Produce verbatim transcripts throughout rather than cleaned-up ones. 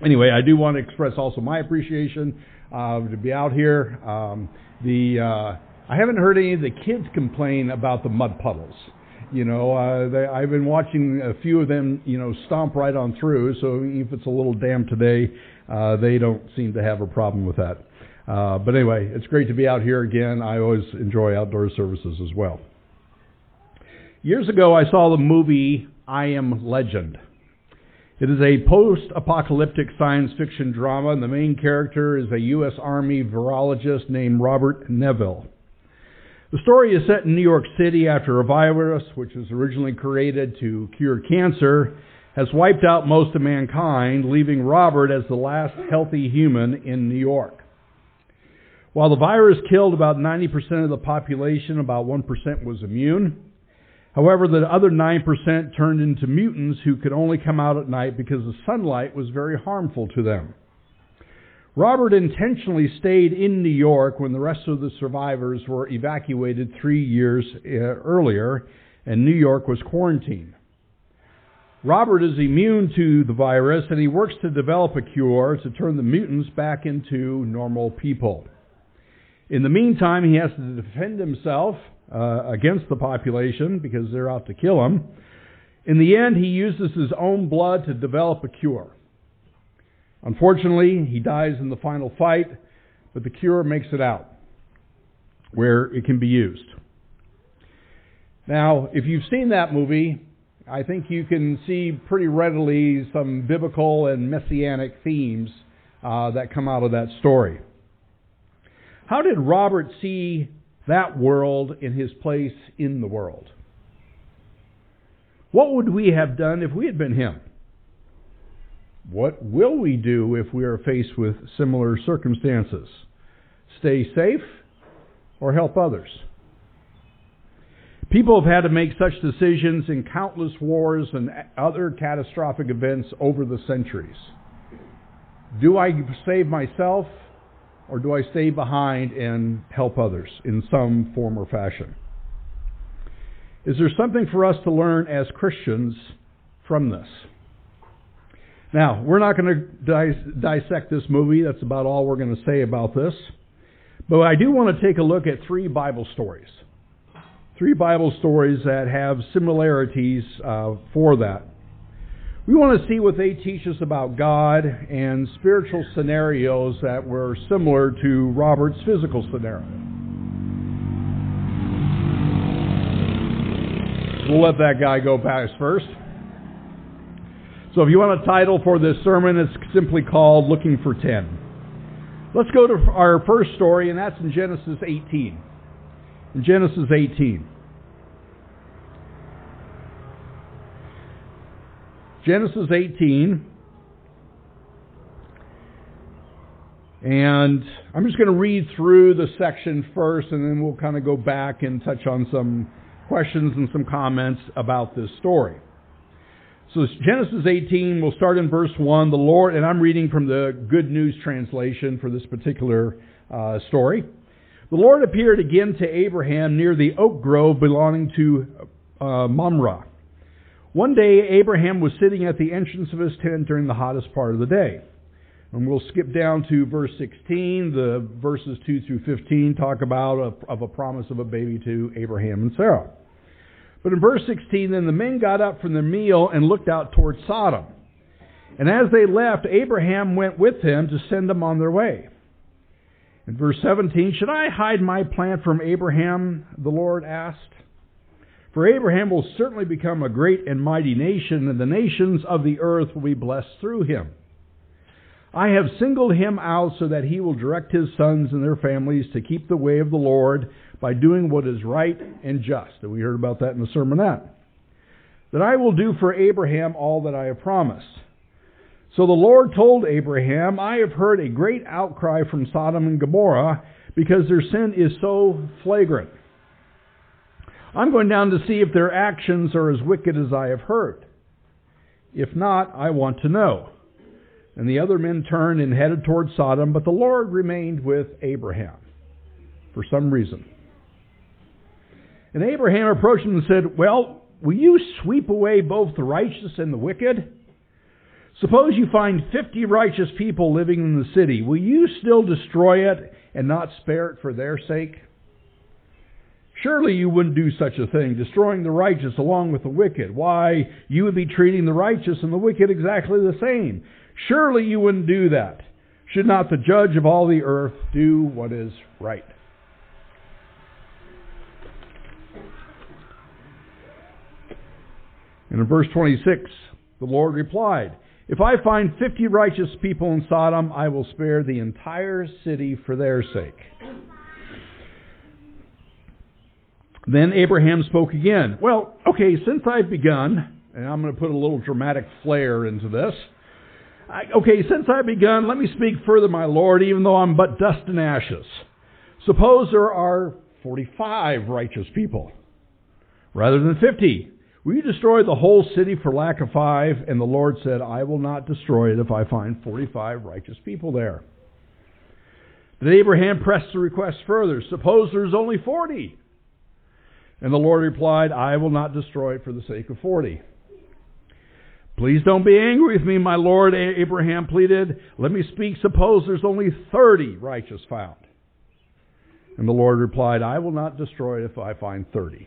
Anyway, I do want to express also my appreciation uh, to be out here. Um, the uh, I haven't heard any of the kids complain about the mud puddles. You know, uh, they, I've been watching a few of them, you know, stomp right on through. So if it's a little damp today, uh, they don't seem to have a problem with that. Uh, but anyway, it's great to be out here again. I always enjoy outdoor services as well. Years ago, I saw the movie I Am Legend. It is a post-apocalyptic science fiction drama, and the main character is a U S Army virologist named Robert Neville. The story is set in New York City after a virus, which was originally created to cure cancer, has wiped out most of mankind, leaving Robert as the last healthy human in New York. While the virus killed about ninety percent of the population, about one percent was immune. However, the other nine percent turned into mutants who could only come out at night because the sunlight was very harmful to them. Robert intentionally stayed in New York when the rest of the survivors were evacuated three years earlier, and New York was quarantined. Robert is immune to the virus, and he works to develop a cure to turn the mutants back into normal people. In the meantime, he has to defend himself uh, against the population because they're out to kill him. In the end, he uses his own blood to develop a cure. Unfortunately, he dies in the final fight, but the cure makes it out where it can be used. Now, if you've seen that movie, I think you can see pretty readily some biblical and messianic themes uh, that come out of that story. How did Robert see that world in his place in the world? What would we have done if we had been him? What will we do if we are faced with similar circumstances? Stay safe or help others? People have had to make such decisions in countless wars and other catastrophic events over the centuries. Do I save myself, or do I stay behind and help others in some form or fashion? Is there something for us to learn as Christians from this? Now, we're not going to dis- dissect this movie. That's about all we're going to say about this. But I do want to take a look at three Bible stories. Three Bible stories that have similarities uh, for that. We want to see what they teach us about God and spiritual scenarios that were similar to Robert's physical scenario. We'll let that guy go past first. So if you want a title for this sermon, it's simply called Looking for Ten. Let's go to our first story, and that's in Genesis eighteen. In Genesis eighteen. Genesis eighteen. And I'm just going to read through the section first, and then we'll kind of go back and touch on some questions and some comments about this story. So Genesis eighteen, we'll start in verse one. The Lord, and I'm reading from the Good News translation for this particular uh, story. The Lord appeared again to Abraham near the oak grove belonging to uh, Mamre. One day, Abraham was sitting at the entrance of his tent during the hottest part of the day. And we'll skip down to verse sixteen. The verses two through fifteen talk about a, of a promise of a baby to Abraham and Sarah. But in verse sixteen, then the men got up from their meal and looked out toward Sodom. And as they left, Abraham went with them to send them on their way. In verse seventeen, should I hide my plan from Abraham? The Lord asked. For Abraham will certainly become a great and mighty nation, and the nations of the earth will be blessed through him. I have singled him out so that he will direct his sons and their families to keep the way of the Lord by doing what is right and just. And we heard about that in the sermonette. That I will do for Abraham all that I have promised. So the Lord told Abraham, I have heard a great outcry from Sodom and Gomorrah because their sin is so flagrant. I'm going down to see if their actions are as wicked as I have heard. If not, I want to know. And the other men turned and headed toward Sodom, but the Lord remained with Abraham for some reason. And Abraham approached him and said, well, will you sweep away both the righteous and the wicked? Suppose you find fifty righteous people living in the city. Will you still destroy it and not spare it for their sake? Surely you wouldn't do such a thing, destroying the righteous along with the wicked. Why, you would be treating the righteous and the wicked exactly the same. Surely you wouldn't do that. Should not the judge of all the earth do what is right? And in verse twenty-six, the Lord replied, if I find fifty righteous people in Sodom, I will spare the entire city for their sake. Then Abraham spoke again. Well, okay, since I've begun, and I'm going to put a little dramatic flair into this. I, okay, since I've begun, let me speak further, my Lord, even though I'm but dust and ashes. Suppose there are forty-five righteous people rather than fifty. Will you destroy the whole city for lack of five? And the Lord said, I will not destroy it if I find forty-five righteous people there. Then Abraham pressed the request further. Suppose there's only forty. And the Lord replied, I will not destroy it for the sake of forty. Please don't be angry with me, my Lord, Abraham pleaded. Let me speak. Suppose there's only thirty righteous found. And the Lord replied, I will not destroy it if I find thirty.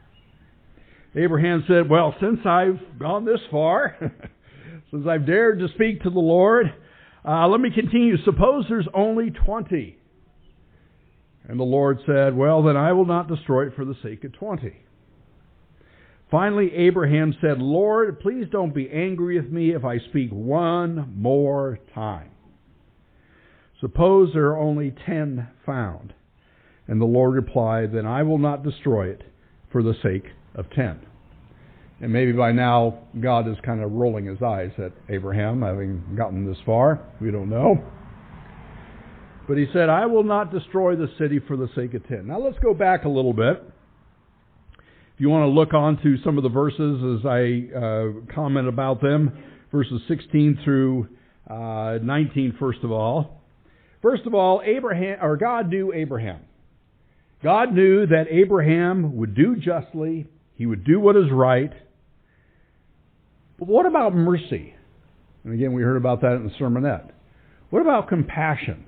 Abraham said, well, since I've gone this far, since I've dared to speak to the Lord, uh, let me continue. Suppose there's only twenty. And the Lord said, well, then I will not destroy it for the sake of twenty. Finally, Abraham said, Lord, please don't be angry with me if I speak one more time. Suppose there are only ten found. And the Lord replied, then I will not destroy it for the sake of ten. And maybe by now, God is kind of rolling his eyes at Abraham, having gotten this far. We don't know. But he said, I will not destroy the city for the sake of ten. Now let's go back a little bit. If you want to look on to some of the verses as I uh, comment about them, verses sixteen through uh, nineteen, first of all. First of all, Abraham, or God knew Abraham. God knew that Abraham would do justly, he would do what is right. But what about mercy? And again, we heard about that in the sermonette. What about compassion?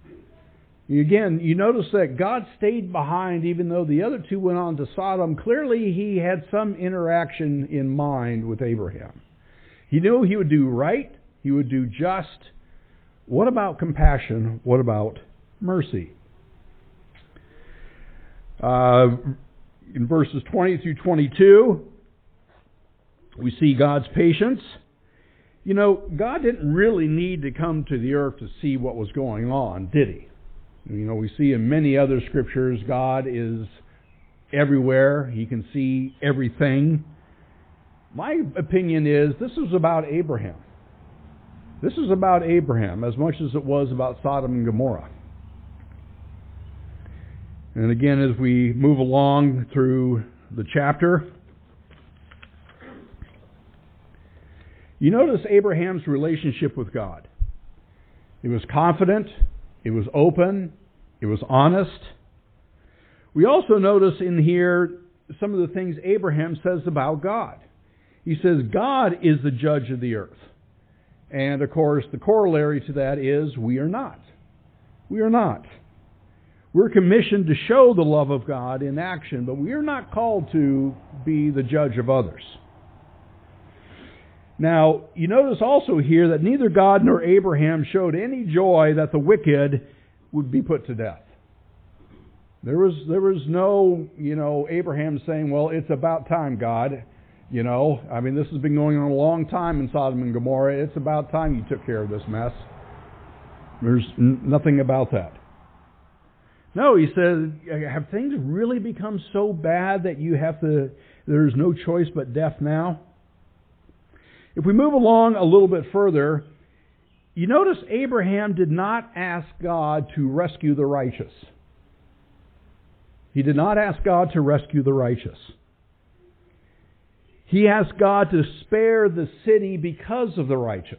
Again, you notice that God stayed behind even though the other two went on to Sodom. Clearly, he had some interaction in mind with Abraham. He knew he would do right. He would do just. What about compassion? What about mercy? Uh, in verses twenty through twenty-two, we see God's patience. You know, God didn't really need to come to the earth to see what was going on, did he? You know, we see in many other scriptures, God is everywhere. He can see everything. My opinion is this is about Abraham. This is about Abraham as much as it was about Sodom and Gomorrah. And again, as we move along through the chapter, you notice Abraham's relationship with God. It was confident. It was open. It was honest. We also notice in here some of the things Abraham says about God. He says, God is the judge of the earth. And of course, the corollary to that is we are not. We are not. We're commissioned to show the love of God in action, but we are not called to be the judge of others. Now, you notice also here that neither God nor Abraham showed any joy that the wicked would be put to death. There was there was no, you know, Abraham saying, well, it's about time, God. You know, I mean, this has been going on a long time in Sodom and Gomorrah. It's about time you took care of this mess. There's n- nothing about that. No, he says, have things really become so bad that you have to, there's no choice but death now? If we move along a little bit further, you notice Abraham did not ask God to rescue the righteous. He did not ask God to rescue the righteous. He asked God to spare the city because of the righteous.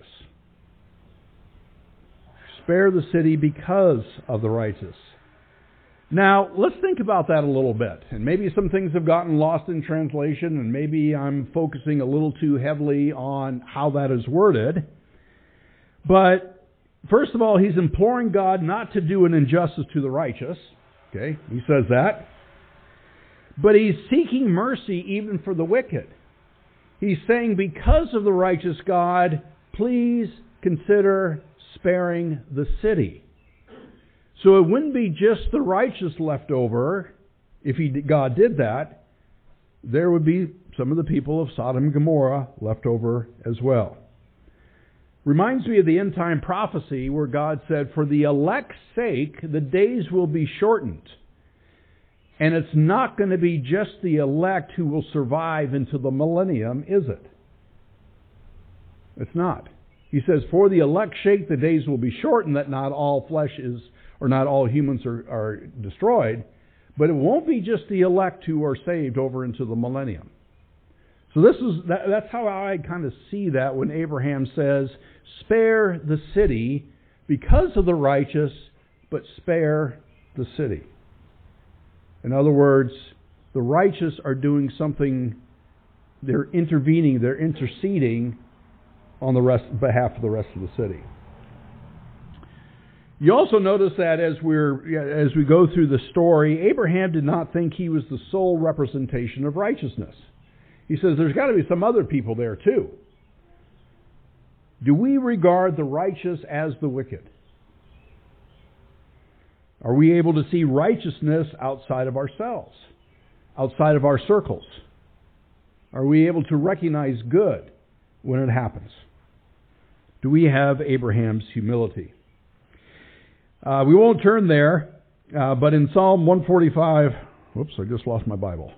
Spare the city because of the righteous. Now, let's think about that a little bit. And maybe some things have gotten lost in translation, and maybe I'm focusing a little too heavily on how that is worded. But first of all, he's imploring God not to do an injustice to the righteous. Okay, he says that. But he's seeking mercy even for the wicked. He's saying, because of the righteous God, please consider sparing the city. So it wouldn't be just the righteous left over. If he, God did that, there would be some of the people of Sodom and Gomorrah left over as well. Reminds me of the end time prophecy where God said, for the elect's sake, the days will be shortened. And it's not going to be just the elect who will survive into the millennium, is it? It's not. He says, for the elect's sake, the days will be shortened, that not all flesh is, or not all humans are, are destroyed. But it won't be just the elect who are saved over into the millennium. So this is that, that's how I kind of see that when Abraham says, spare the city because of the righteous, but spare the city. In other words, the righteous are doing something, they're intervening, they're interceding on the rest, behalf of the rest of the city. You also notice that as we're as we go through the story, Abraham did not think he was the sole representation of righteousness. He says there's got to be some other people there too. Do we regard the righteous as the wicked? Are we able to see righteousness outside of ourselves, outside of our circles? Are we able to recognize good when it happens? Do we have Abraham's humility? Uh, we won't turn there, uh, but in Psalm one forty-five, whoops, I just lost my Bible.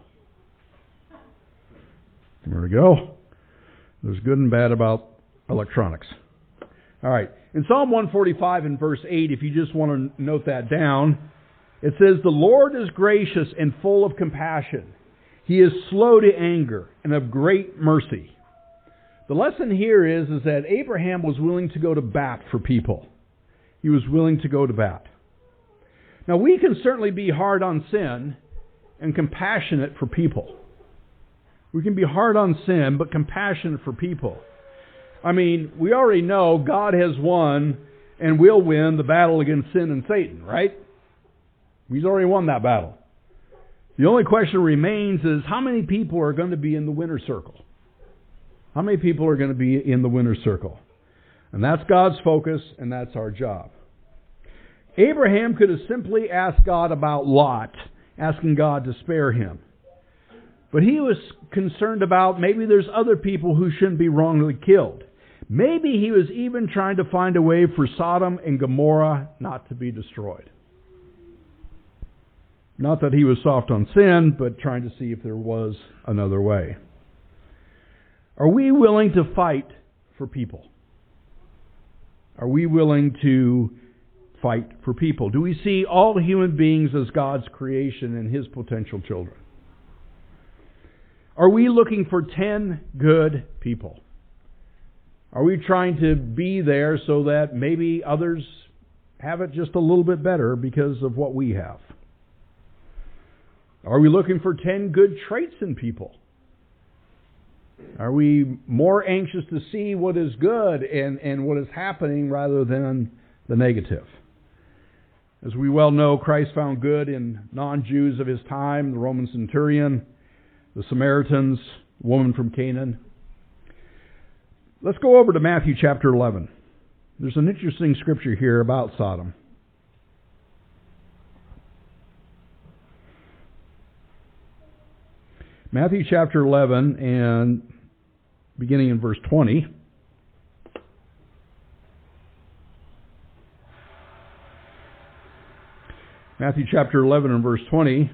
There we go. There's good and bad about electronics. All right. In Psalm one forty-five and verse eight, if you just want to note that down, it says, the Lord is gracious and full of compassion. He is slow to anger and of great mercy. The lesson here is, is that Abraham was willing to go to bat for people. He was willing to go to bat. Now, we can certainly be hard on sin and compassionate for people. We can be hard on sin, but compassionate for people. I mean, we already know God has won and will win the battle against sin and Satan, right? He's already won that battle. The only question remains is how many people are going to be in the winner's circle? How many people are going to be in the winner's circle? And that's God's focus, and that's our job. Abraham could have simply asked God about Lot, asking God to spare him. But he was concerned about maybe there's other people who shouldn't be wrongly killed. Maybe he was even trying to find a way for Sodom and Gomorrah not to be destroyed. Not that he was soft on sin, but trying to see if there was another way. Are we willing to fight for people? Are we willing to fight for people? Do we see all human beings as God's creation and His potential children? Are we looking for ten good people? Are we trying to be there so that maybe others have it just a little bit better because of what we have? Are we looking for ten good traits in people? Are we more anxious to see what is good and, and what is happening rather than the negative? As we well know, Christ found good in non-Jews of His time, the Roman centurion, the Samaritans, the woman from Canaan. Let's go over to Matthew chapter eleven. There's an interesting scripture here about Sodom. Matthew chapter eleven, and beginning in verse twenty. Matthew chapter eleven and verse twenty.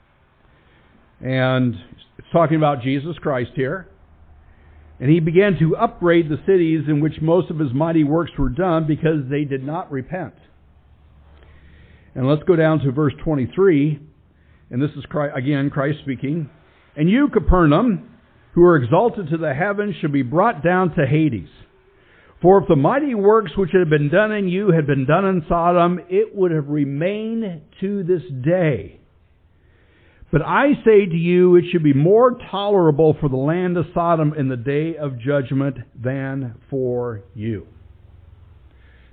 And it's talking about Jesus Christ here. And He began to upbraid the cities in which most of His mighty works were done because they did not repent. And let's go down to verse twenty-three. And this is, Christ, again, Christ speaking. And you, Capernaum, who are exalted to the heavens, shall be brought down to Hades. For if the mighty works which had been done in you had been done in Sodom, it would have remained to this day. But I say to you, it should be more tolerable for the land of Sodom in the day of judgment than for you.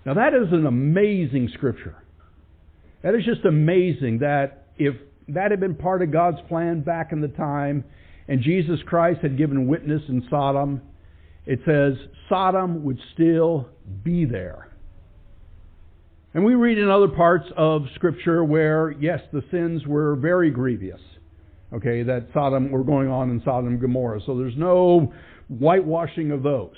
Now that is an amazing scripture. That is just amazing that if that had been part of God's plan back in the time, and Jesus Christ had given witness in Sodom, it says Sodom would still be there. And we read in other parts of Scripture where, yes, the sins were very grievous. Okay, that Sodom were going on in Sodom and Gomorrah. So there's no whitewashing of those.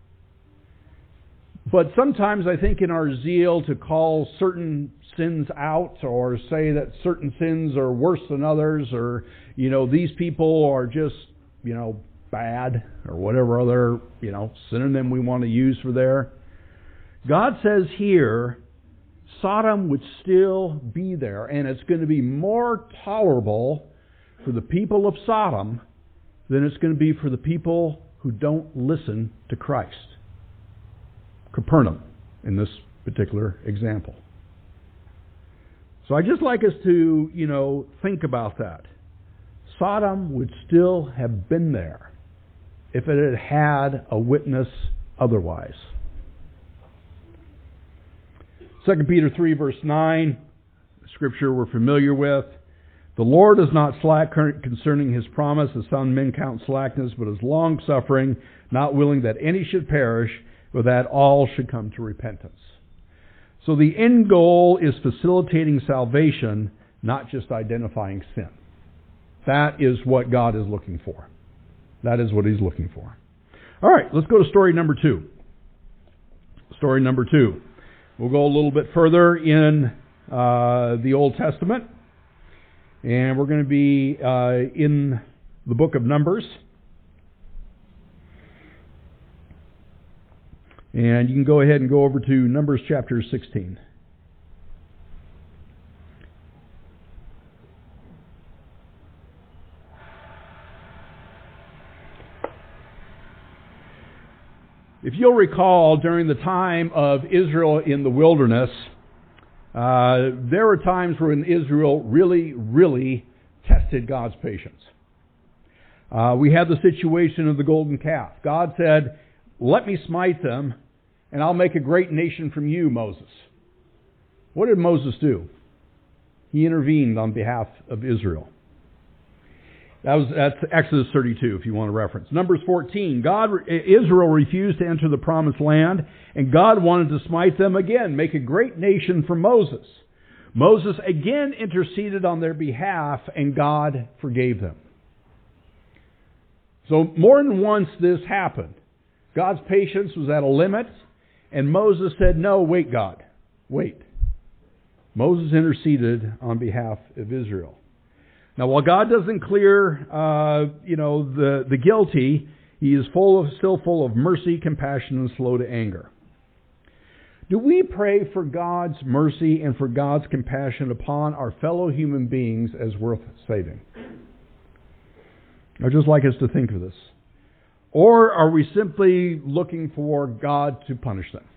But sometimes I think in our zeal to call certain sins out or say that certain sins are worse than others, or, you know, these people are just, you know, bad, or whatever other, you know, synonym we want to use for there. God says here, Sodom would still be there, and it's going to be more tolerable for the people of Sodom than it's going to be for the people who don't listen to Christ. Capernaum, in this particular example. So I'd just like us to, you know, think about that. Sodom would still have been there if it had had a witness otherwise. Second Peter three, verse nine, scripture we're familiar with. The Lord is not slack concerning His promise, as some men count slackness, but is long-suffering, not willing that any should perish, but that all should come to repentance. So the end goal is facilitating salvation, not just identifying sin. That is what God is looking for. That is what He's looking for. All right, let's go to story number two. Story number two. We'll go a little bit further in uh, the Old Testament, and we're going to be uh, in the book of Numbers. And you can go ahead and go over to Numbers chapter sixteen. If you'll recall, during the time of Israel in the wilderness, uh, there were times when Israel really, really tested God's patience. Uh, we had the situation of the golden calf. God said, "Let me smite them, and I'll make a great nation from you, Moses." What did Moses do? He intervened on behalf of Israel. That was that's Exodus thirty-two, if you want to reference. Numbers fourteen. God, Israel refused to enter the promised land, and God wanted to smite them again, make a great nation from Moses. Moses again interceded on their behalf, and God forgave them. So more than once this happened. God's patience was at a limit, and Moses said, "No, wait, God, wait." Moses interceded on behalf of Israel. Now, while God doesn't clear, uh, you know, the, the guilty, He is full of, still full of mercy, compassion, and slow to anger. Do we pray for God's mercy and for God's compassion upon our fellow human beings as worth saving? I'd just like us to think of this. Or are we simply looking for God to punish them?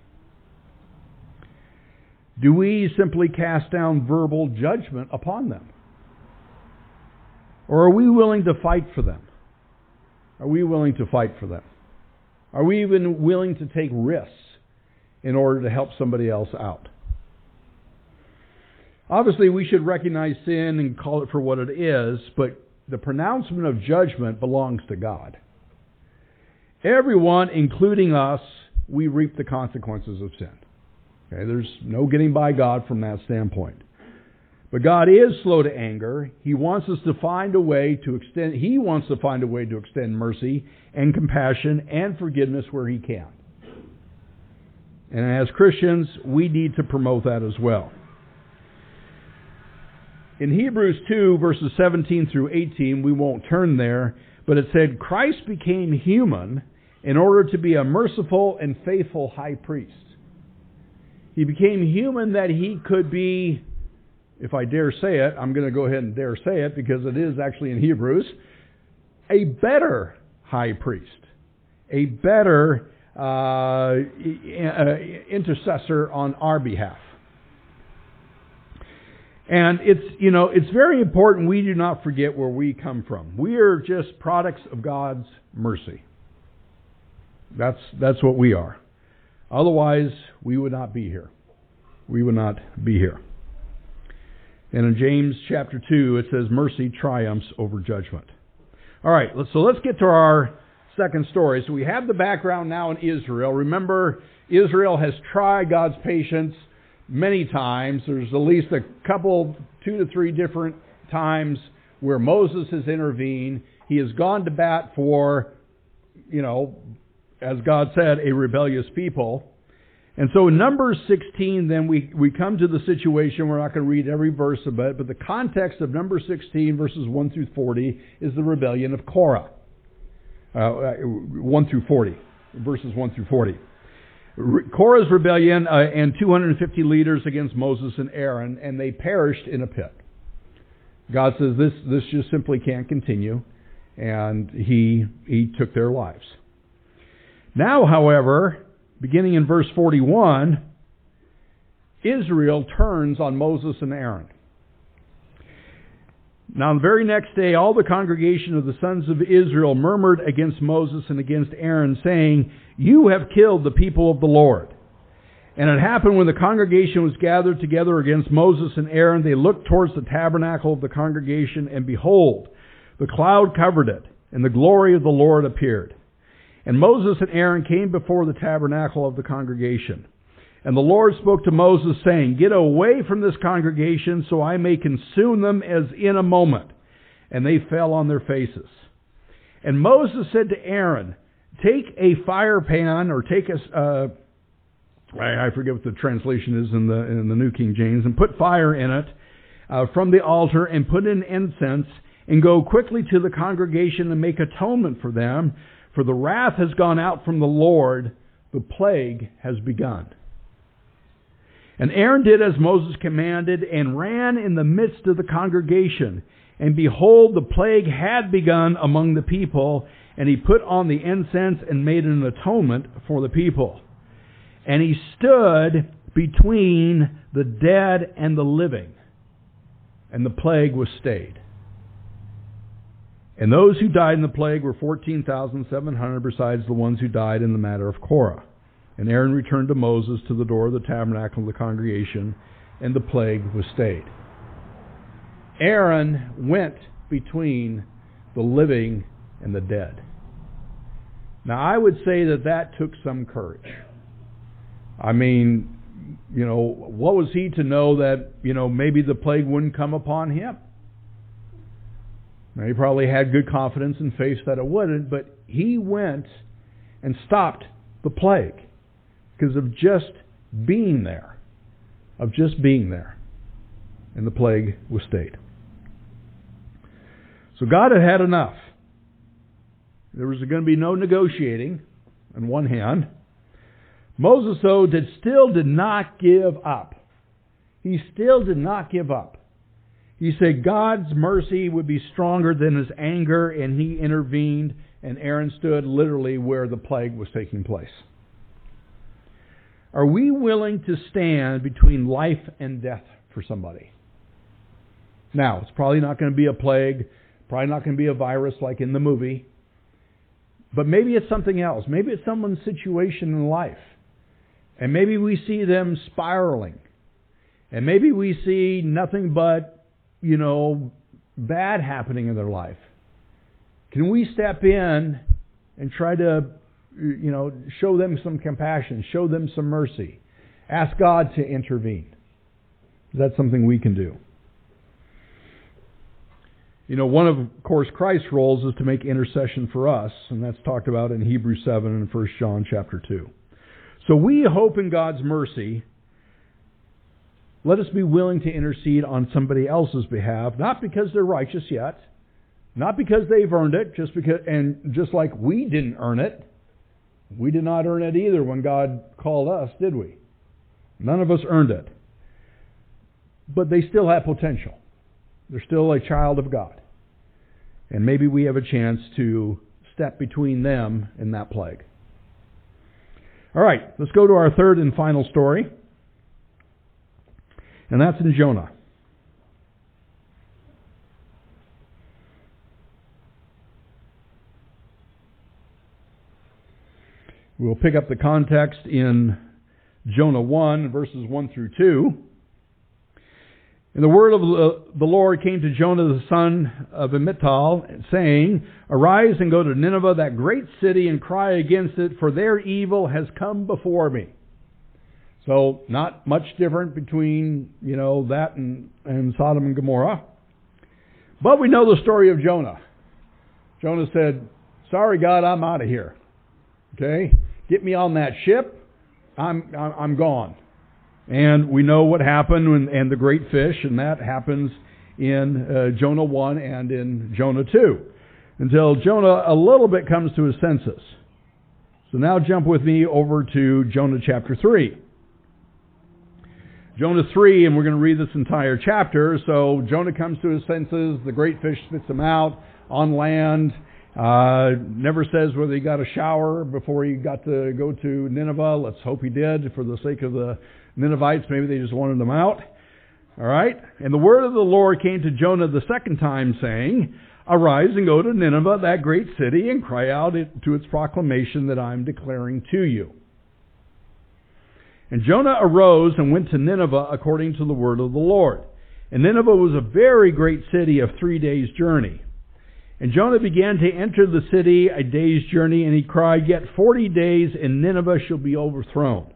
Do we simply cast down verbal judgment upon them? Or are we willing to fight for them? Are we willing to fight for them? Are we even willing to take risks in order to help somebody else out? Obviously, we should recognize sin and call it for what it is, but the pronouncement of judgment belongs to God. Everyone, including us, we reap the consequences of sin. Okay, there's no getting by God from that standpoint. But God is slow to anger. He wants us to find a way to extend, He wants to find a way to extend mercy and compassion and forgiveness where He can. And as Christians, we need to promote that as well. In Hebrews two, verses seventeen through eighteen, we won't turn there, but it said, Christ became human in order to be a merciful and faithful high priest. He became human that He could be, if I dare say it, I'm going to go ahead and dare say it because it is actually in Hebrews, a better high priest, a better uh, intercessor on our behalf. And it's, you know, it's very important we do not forget where we come from. We are just products of God's mercy. That's, that's what we are. Otherwise, we would not be here. We would not be here. And in James chapter two, it says, mercy triumphs over judgment. All right, so let's get to our second story. So we have the background now in Israel. Remember, Israel has tried God's patience many times. There's at least a couple, two to three different times where Moses has intervened. He has gone to bat for, you know, as God said, a rebellious people. And so in Numbers sixteen, then we, we come to the situation, we're not going to read every verse of it, but the context of Numbers sixteen, verses one through forty, is the rebellion of Korah. Uh, one through forty, verses one through forty. Korah's rebellion uh, and two hundred fifty leaders against Moses and Aaron, and they perished in a pit. God says this, this just simply can't continue, and he, he took their lives. Now, however, beginning in verse forty-one, Israel turns on Moses and Aaron. Now, the very next day, all the congregation of the sons of Israel murmured against Moses and against Aaron, saying, you have killed the people of the Lord. And it happened when the congregation was gathered together against Moses and Aaron, they looked towards the tabernacle of the congregation, and behold, the cloud covered it, and the glory of the Lord appeared. And Moses and Aaron came before the tabernacle of the congregation. And the Lord spoke to Moses, saying, get away from this congregation, so I may consume them as in a moment. And they fell on their faces. And Moses said to Aaron, take a fire pan, or take a, uh, I, I forget what the translation is in the, in the New King James, and put fire in it uh, from the altar, and put in incense, and go quickly to the congregation and make atonement for them. For the wrath has gone out from the Lord, the plague has begun. And Aaron did as Moses commanded, and ran in the midst of the congregation. And behold, the plague had begun among the people, and he put on the incense and made an atonement for the people. And he stood between the dead and the living, and the plague was stayed. And those who died in the plague were fourteen thousand seven hundred, besides the ones who died in the matter of Korah. And Aaron returned to Moses to the door of the tabernacle of the congregation, and the plague was stayed. Aaron went between the living and the dead. Now, I would say that that took some courage. I mean, you know, what was he to know that, you know, maybe the plague wouldn't come upon him? Now, he probably had good confidence and faith that it wouldn't, but he went and stopped the plague because of just being there, of just being there. And the plague was stayed. So God had had enough. There was going to be no negotiating on one hand. Moses, though, did, still did not give up. He still did not give up. He said God's mercy would be stronger than his anger, and he intervened, and Aaron stood literally where the plague was taking place. Are we willing to stand between life and death for somebody? Now, it's probably not going to be a plague, probably not going to be a virus like in the movie, but maybe it's something else. Maybe it's someone's situation in life, and maybe we see them spiraling, and maybe we see nothing but you know, bad happening in their life. Can we step in and try to, you know, show them some compassion, show them some mercy, ask God to intervene? That's something we can do. You know, one of, of course, Christ's roles is to make intercession for us, and that's talked about in Hebrews seven and First John chapter two. So we hope in God's mercy. Let us be willing to intercede on somebody else's behalf, not because they're righteous yet, not because they've earned it, just because, and just like we didn't earn it. We did not earn it either when God called us, did we? None of us earned it. But they still have potential. They're still a child of God. And maybe we have a chance to step between them and that plague. All right, let's go to our third and final story. And that's in Jonah. We'll pick up the context in Jonah one, verses one through two. And the word of the Lord came to Jonah the son of Amittai, saying, Arise and go to Nineveh, that great city, and cry against it, for their evil has come before me. So, not much different between, you know, that and, and Sodom and Gomorrah. But we know the story of Jonah. Jonah said, Sorry, God, I'm out of here. Okay? Get me on that ship. I'm, I'm gone. And we know what happened when, and the great fish, and that happens in uh, Jonah one and in Jonah two. Until Jonah a little bit comes to his senses. So now jump with me over to Jonah chapter three. Jonah three, and we're going to read this entire chapter. So Jonah comes to his senses, the great fish spits him out on land. Uh, never says whether he got a shower before he got to go to Nineveh. Let's hope he did for the sake of the Ninevites. Maybe they just wanted him out. All right. And the word of the Lord came to Jonah the second time, saying, Arise and go to Nineveh, that great city, and cry out to its proclamation that I am declaring to you. And Jonah arose and went to Nineveh according to the word of the Lord. And Nineveh was a very great city of three days' journey. And Jonah began to enter the city a day's journey, and he cried, Yet forty days, and Nineveh shall be overthrown.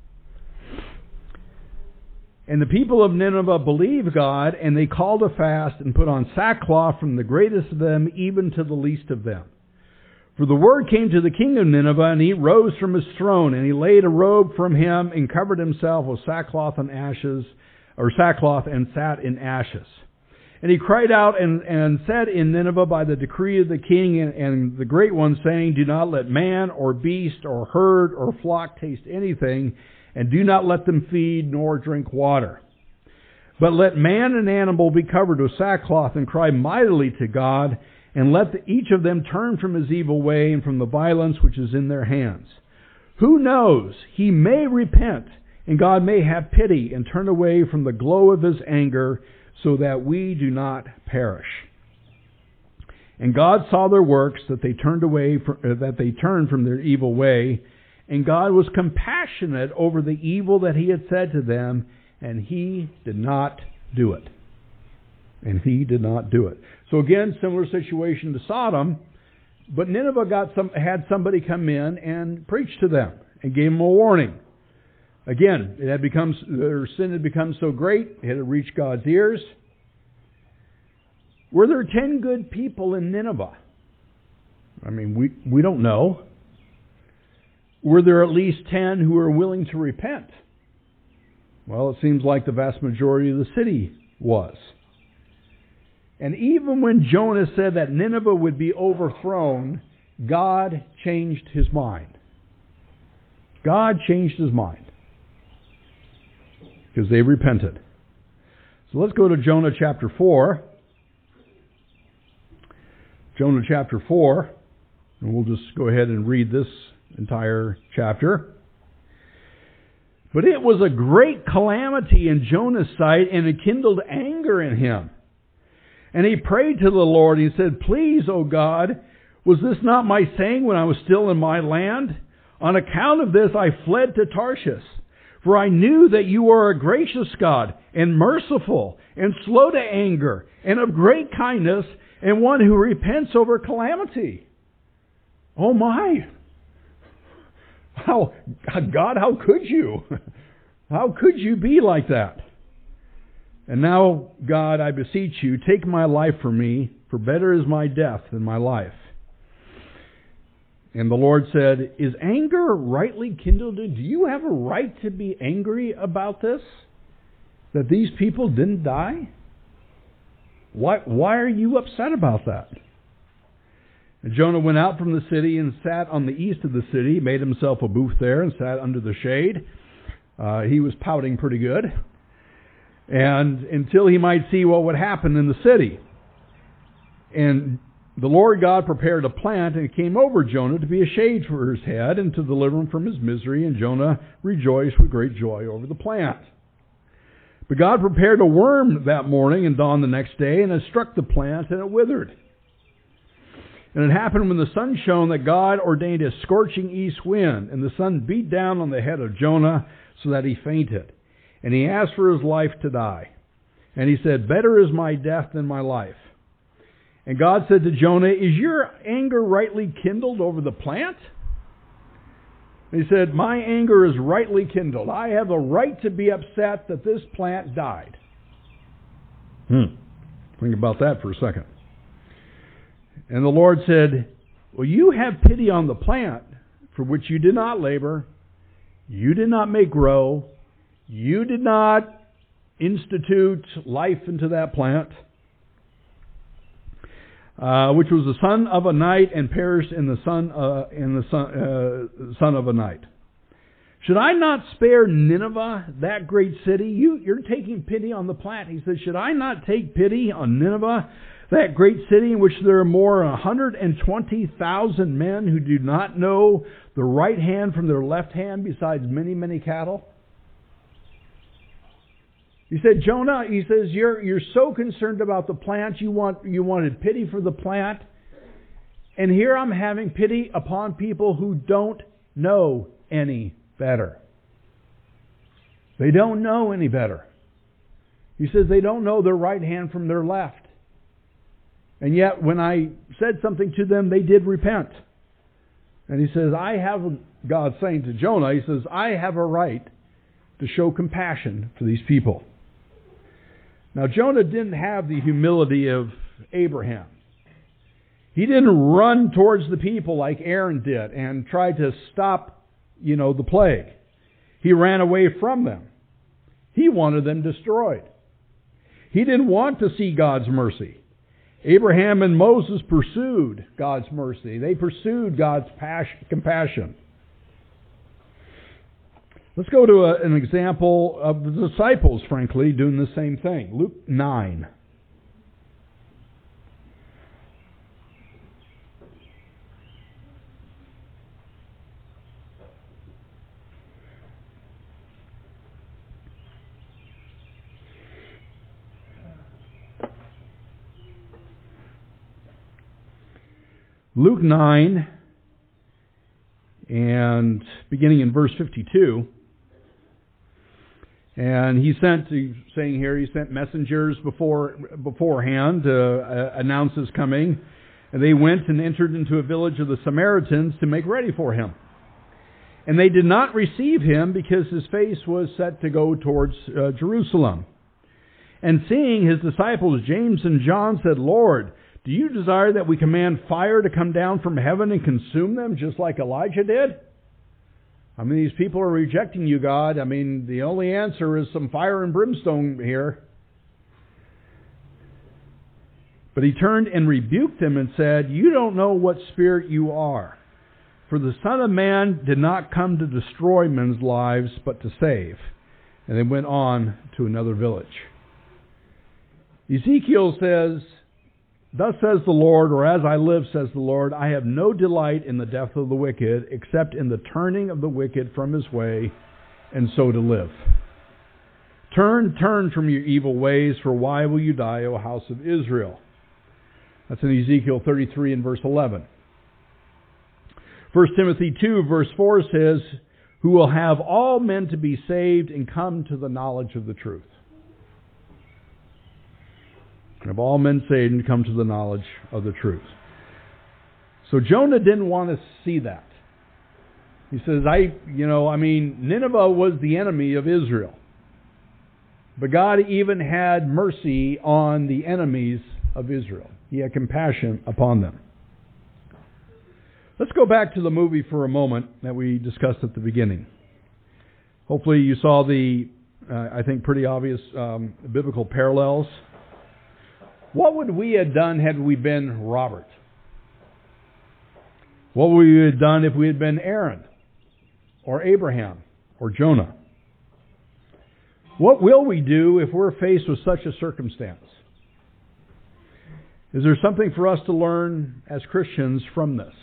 And the people of Nineveh believed God, and they called a fast and put on sackcloth from the greatest of them even to the least of them. For the word came to the king of Nineveh, and he rose from his throne, and he laid a robe from him and covered himself with sackcloth and ashes, or sackcloth, and sat in ashes. And he cried out and, and said in Nineveh by the decree of the king and, and the great one, saying, Do not let man or beast or herd or flock taste anything, and do not let them feed nor drink water. But let man and animal be covered with sackcloth and cry mightily to God, and let the, each of them turn from his evil way and from the violence which is in their hands. Who knows? He may repent, and God may have pity and turn away from the glow of his anger, so that we do not perish. And God saw their works, that they turned away, from, uh, that they turned from their evil way, and God was compassionate over the evil that he had said to them, and he did not do it. And he did not do it. So again, similar situation to Sodom, but Nineveh got some, had somebody come in and preach to them and gave them a warning. Again, it had become, their sin had become so great, it had reached God's ears. Were there ten good people in Nineveh? I mean, we, we don't know. Were there at least ten who were willing to repent? Well, it seems like the vast majority of the city was. And even when Jonah said that Nineveh would be overthrown, God changed his mind. God changed his mind. Because they repented. So let's go to Jonah chapter four. Jonah chapter four. And we'll just go ahead and read this entire chapter. But it was a great calamity in Jonah's sight, and it kindled anger in him. And he prayed to the Lord. He said, Please, O God, was this not my saying when I was still in my land? On account of this I fled to Tarshish. For I knew that you are a gracious God, and merciful, and slow to anger, and of great kindness, and one who repents over calamity. Oh my! How, God, how could you? How could you be like that? And now, God, I beseech you, take my life from me, for better is my death than my life. And the Lord said, Is anger rightly kindled? Do you have a right to be angry about this? That these people didn't die? Why, why are you upset about that? And Jonah went out from the city and sat on the east of the city, made himself a booth there and sat under the shade. Uh, he was pouting pretty good. And until he might see what would happen in the city. And the Lord God prepared a plant, and it came over Jonah to be a shade for his head and to deliver him from his misery. And Jonah rejoiced with great joy over the plant. But God prepared a worm that morning and dawn the next day, and it struck the plant, and it withered. And it happened when the sun shone that God ordained a scorching east wind, and the sun beat down on the head of Jonah so that he fainted. And he asked for his life to die. And he said, "Better is my death than my life." And God said to Jonah, "Is your anger rightly kindled over the plant?" And he said, "My anger is rightly kindled. I have a right to be upset that this plant died." Hmm. Think about that for a second. And the Lord said, "Well, you have pity on the plant for which you did not labor, you did not make grow, you did not institute life into that plant, uh, which was the son of a night and perished in the son uh, in the son, uh, son of a night. Should I not spare Nineveh, that great city?" You, you're taking pity on the plant. He says, "Should I not take pity on Nineveh, that great city in which there are more than one hundred twenty thousand men who do not know the right hand from their left hand, besides many, many cattle?" He said, "Jonah," he says, you're you're so concerned about the plant, you want you wanted pity for the plant. And here I'm having pity upon people who don't know any better. They don't know any better. He says they don't know their right hand from their left. And yet when I said something to them, they did repent. And he says, I have, God saying to Jonah, he says, I have a right to show compassion for these people. Now, Jonah didn't have the humility of Abraham. He didn't run towards the people like Aaron did and try to stop, you know, the plague. He ran away from them. He wanted them destroyed. He didn't want to see God's mercy. Abraham and Moses pursued God's mercy. They pursued God's passion, compassion. Let's go to a, an example of the disciples, frankly, doing the same thing. Luke nine. Luke nine, and beginning in verse fifty-two. And he sent, saying here, he sent messengers before beforehand to uh, announce his coming. And they went and entered into a village of the Samaritans to make ready for him. And they did not receive him because his face was set to go towards uh, Jerusalem. And seeing his disciples, James and John, said, Lord, do you desire that we command fire to come down from heaven and consume them just like Elijah did? I mean, these people are rejecting you, God. I mean, the only answer is some fire and brimstone here. But he turned and rebuked them and said, you don't know what spirit you are. For the Son of Man did not come to destroy men's lives, but to save. And they went on to another village. Ezekiel says, thus says the Lord, or as I live, says the Lord, I have no delight in the death of the wicked, except in the turning of the wicked from his way, and so to live. Turn, turn from your evil ways, for why will you die, O house of Israel? That's in Ezekiel thirty-three and verse eleven. First Timothy two, verse four says, who will have all men to be saved and come to the knowledge of the truth. And of all men saved and come to the knowledge of the truth. So Jonah didn't want to see that. He says, I, you know, I mean, Nineveh was the enemy of Israel. But God even had mercy on the enemies of Israel. He had compassion upon them. Let's go back to the movie for a moment that we discussed at the beginning. Hopefully you saw the, uh, I think, pretty obvious um, biblical parallels. What would we have done had we been Robert? What would we have done if we had been Aaron or Abraham or Jonah? What will we do if we're faced with such a circumstance? Is there something for us to learn as Christians from this?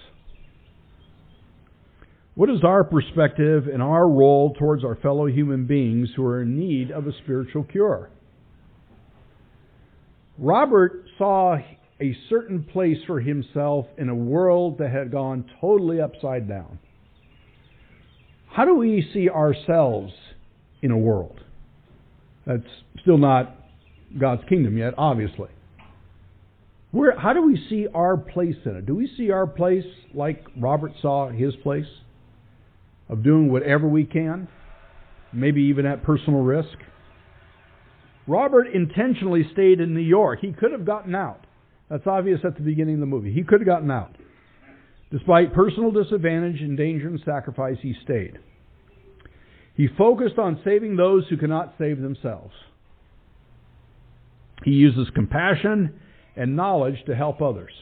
What is our perspective and our role towards our fellow human beings who are in need of a spiritual cure? Robert saw a certain place for himself in a world that had gone totally upside down. How do we see ourselves in a world that's still not God's kingdom yet, obviously? Where, how do we see our place in it? Do we see our place like Robert saw his place? Of doing whatever we can? Maybe even at personal risk? Robert intentionally stayed in New York. He could have gotten out. That's obvious at the beginning of the movie. He could have gotten out. Despite personal disadvantage and danger and sacrifice, he stayed. He focused on saving those who cannot save themselves. He uses compassion and knowledge to help others.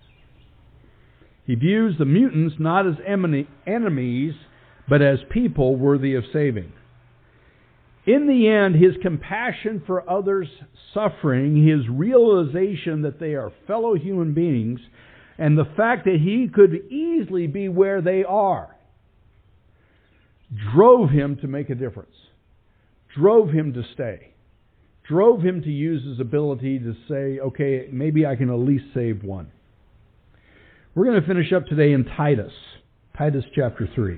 He views the mutants not as enemies, but as people worthy of saving. In the end, his compassion for others' suffering, his realization that they are fellow human beings, and the fact that he could easily be where they are, drove him to make a difference, drove him to stay, drove him to use his ability to say, okay, maybe I can at least save one. We're going to finish up today in Titus, Titus chapter three.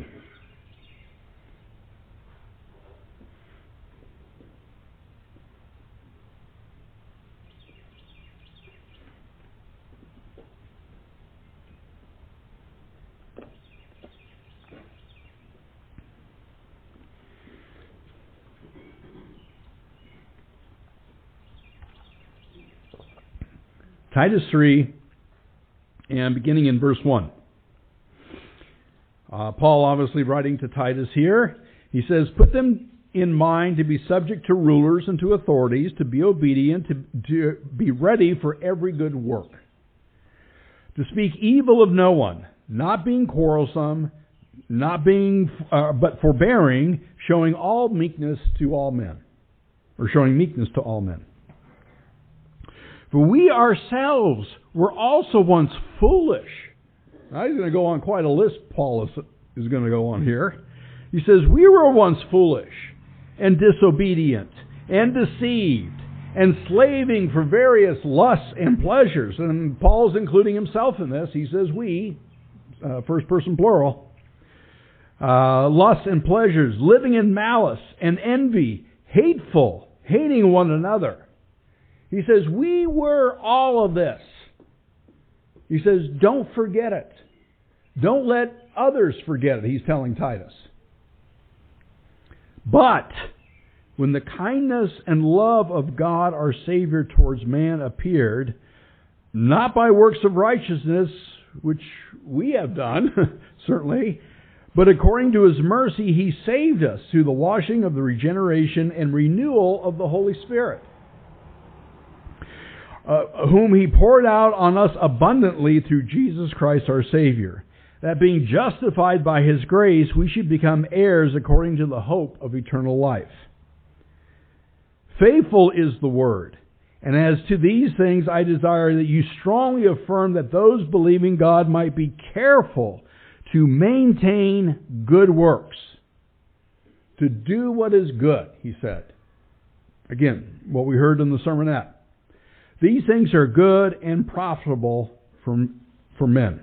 Titus three, and beginning in verse one. Uh, Paul obviously writing to Titus here. He says, put them in mind to be subject to rulers and to authorities, to be obedient, to, to be ready for every good work. To speak evil of no one, not being quarrelsome, not being, uh, but forbearing, showing all meekness to all men. Or showing meekness to all men. For we ourselves were also once foolish. Now he's going to go on quite a list, Paul is, is going to go on here. He says, we were once foolish and disobedient and deceived and slaving for various lusts and pleasures. And Paul's including himself in this. He says we, uh, first person plural, uh, lusts and pleasures, living in malice and envy, hateful, hating one another. He says, we were all of this. He says, don't forget it. Don't let others forget it, he's telling Titus. But when the kindness and love of God our Savior towards man appeared, not by works of righteousness, which we have done, certainly, but according to His mercy, He saved us through the washing of the regeneration and renewal of the Holy Spirit. Uh, whom He poured out on us abundantly through Jesus Christ our Savior, that being justified by His grace, we should become heirs according to the hope of eternal life. Faithful is the word, and as to these things I desire that you strongly affirm that those believing God might be careful to maintain good works, to do what is good, he said. Again, what we heard in the sermonette. These things are good and profitable for, for men.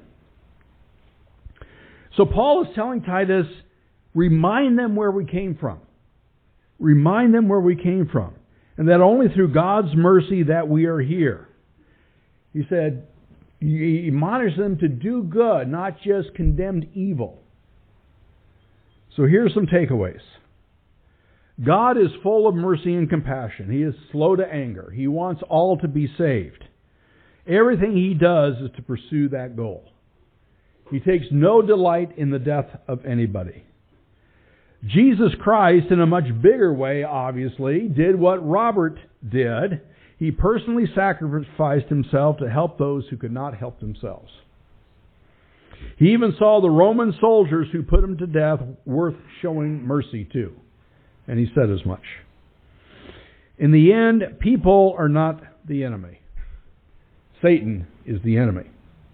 So Paul is telling Titus, remind them where we came from. Remind them where we came from. And that only through God's mercy that we are here. He said, he admonished them to do good, not just condemn evil. So here's some takeaways. God is full of mercy and compassion. He is slow to anger. He wants all to be saved. Everything He does is to pursue that goal. He takes no delight in the death of anybody. Jesus Christ, in a much bigger way, obviously, did what Robert did. He personally sacrificed Himself to help those who could not help themselves. He even saw the Roman soldiers who put Him to death worth showing mercy to. And He said as much. In the end, people are not the enemy. Satan is the enemy.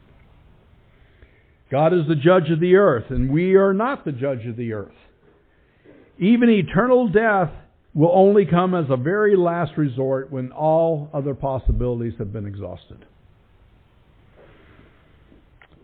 God is the judge of the earth, and we are not the judge of the earth. Even eternal death will only come as a very last resort when all other possibilities have been exhausted.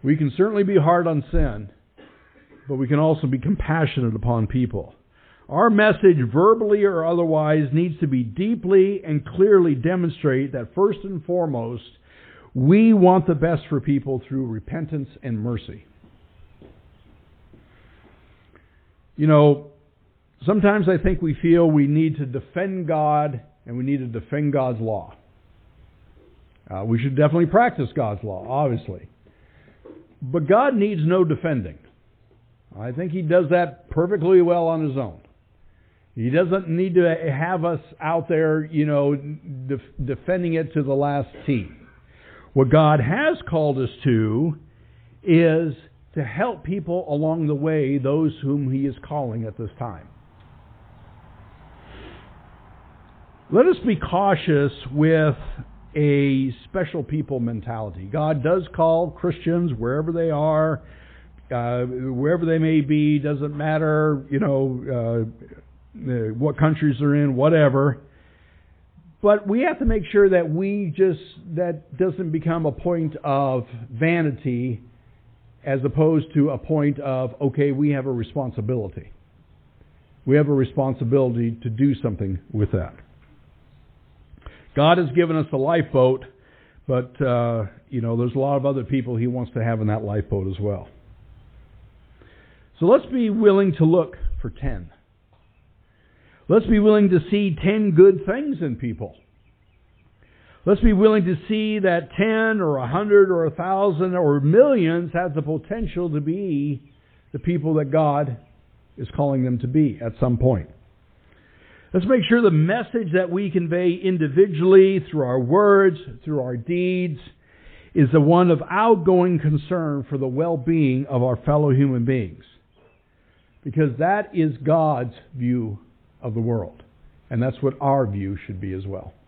We can certainly be hard on sin, but we can also be compassionate upon people. Our message, verbally or otherwise, needs to be deeply and clearly demonstrate that first and foremost, we want the best for people through repentance and mercy. You know, sometimes I think we feel we need to defend God and we need to defend God's law. Uh, we should definitely practice God's law, obviously. But God needs no defending. I think He does that perfectly well on His own. He doesn't need to have us out there, you know, def- defending it to the last T. What God has called us to is to help people along the way, those whom He is calling at this time. Let us be cautious with a special people mentality. God does call Christians wherever they are, uh, wherever they may be, doesn't matter, you know, uh, what countries they're in, whatever. But we have to make sure that we just, that doesn't become a point of vanity as opposed to a point of, okay, we have a responsibility. We have a responsibility to do something with that. God has given us a lifeboat, but, uh, you know, there's a lot of other people He wants to have in that lifeboat as well. So let's be willing to look for ten. Let's be willing to see ten good things in people. Let's be willing to see that ten or a hundred or a thousand or millions have the potential to be the people that God is calling them to be at some point. Let's make sure the message that we convey individually through our words, through our deeds, is the one of outgoing concern for the well-being of our fellow human beings. Because that is God's view of the world. And that's what our view should be as well.